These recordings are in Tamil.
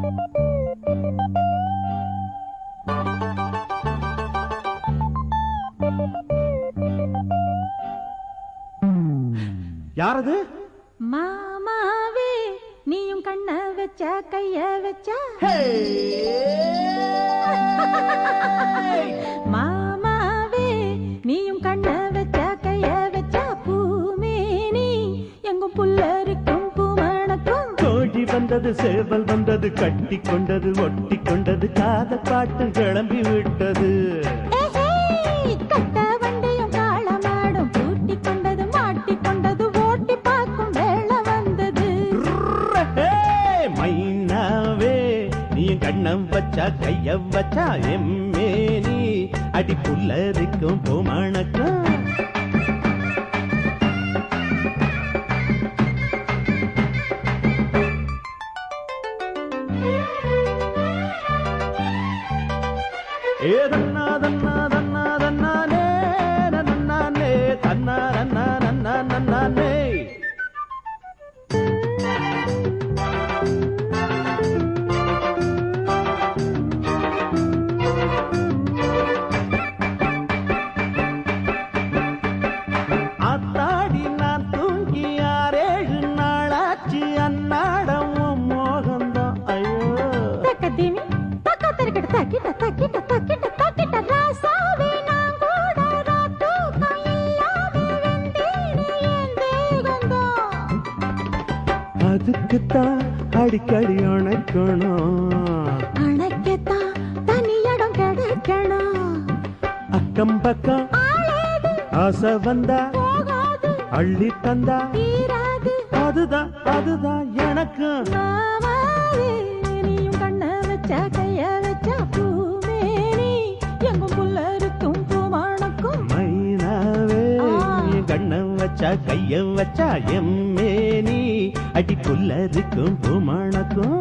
யாரது? மாமாவே நீயும் கண்ண வச்சா கைய வச்சா மாமாவே நீயும் கண்ண வச்சா கைய வச்சா பூமேனி எங்கும் புல்லரிக்கும் பூமணக்கும் கோழி வந்தது சேவல் வந்தது கட்டி கொண்டது ஒட்டி கொண்டது காதல் பாட்டு கிளம்பி விட்டது கட்ட வண்டியும் காளமாடும் பூட்டி கொண்டது மாட்டி கொண்டது ஓட்டி பார்க்கும் வேளை வந்தது மைனாவே நீ கண்ணம் வச்சா கைய வச்சா எம்மேனி அடி புல்லரிக்கும் பூமணக்கும் ஆத்தாடி நான் தூங்கி 6-7 நாளாச்சு அன்னாடம் மோகந்தான் ஐயோ தக்கதிமி தக்கத்தரிக்கிட்ட தக்கிட்ட தக்கிட்ட தக்கிட்ட தக்கிட்ட ராசாவே நான் கூட ராத்தூக்கம் இல்லாம வெந்தேனே என் தேகந்தான் அதுக்குத்தான் அடிக்கடி அணைக்கணும் அணைக்கத்தான் தனி இடம் கிடைக்கணும் அக்கம் பக்கம் ஆசை வந்தா அள்ளி தந்தா தீராது அதுதான் அதுதான் எனக்கு மாமாவே நீயும் கண்ண வச்சா கைய வச்சா பூமேனி எங்கும் புல்லரிக்கும் பூமணக்கும் மைனாவே கண்ணம் வச்சா கைய வச்சா எம்மேனி அடி புல்லரிக்கும் பூமணக்கும்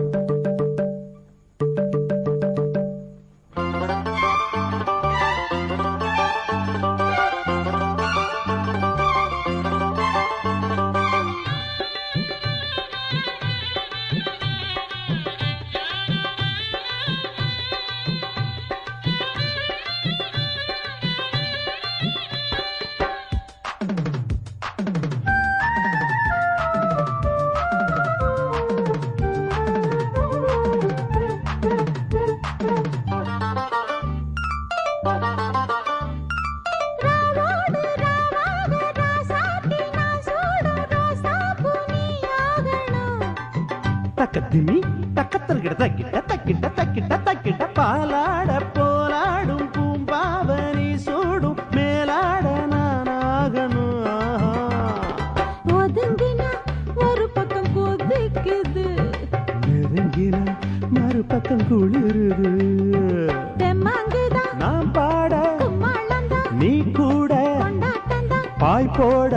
தக்கத்திமி தக்கத்தர்கிட்ட தக்கிட்ட தக்கிட்ட தக்கிட்ட தக்கிட்ட பாலாட போலாடும் பூம்பாவனி சூடும் மேலாட நானாகணும் ஒதுங்கினா ஒரு பக்கம் கொதிக்குது நெருங்கினா மறுபக்கம் குளிருது தெம்மாங்குதான் நான் பாட கும்மாளந்தான் நீ கூட கொண்டாட்டந்தான் பாய் போட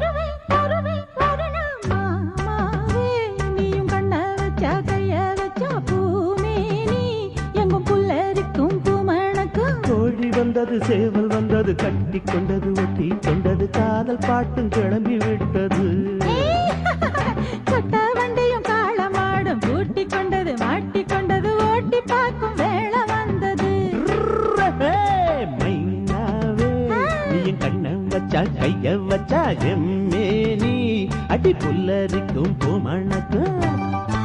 வந்தது சேவல் வந்தது கட்டி கொண்டது ஒட்டி கொண்டது காதல் பாட்டும் கிளம்பி விட்டது கொட்ட வண்டியும் காளமாடும் பூட்டி கொண்டது மாட்டி கொண்டது ஓட்டி பார்க்கும் வேளை வந்தது மைனாவே நீ கண்ணம் வச்சா கைய வச்சா எம்மேனி அடி புல்லரிக்கும் பூமணக்கும்